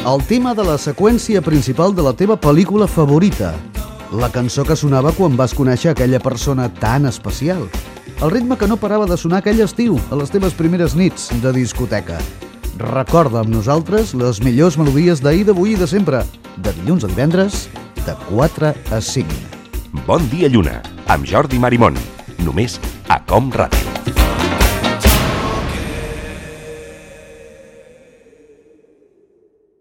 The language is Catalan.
El tema de la seqüència principal de la teva pel·lícula favorita. La cançó que sonava quan vas conèixer aquella persona tan especial. El ritme que no parava de sonar aquell estiu, a les teves primeres nits de discoteca. Recorda amb nosaltres les millors melodies d'ahir, d'avui i de sempre. De dilluns a divendres, de 4 a 5. Bon dia, Lluna, amb Jordi Marimón. Només a Com Ràdio.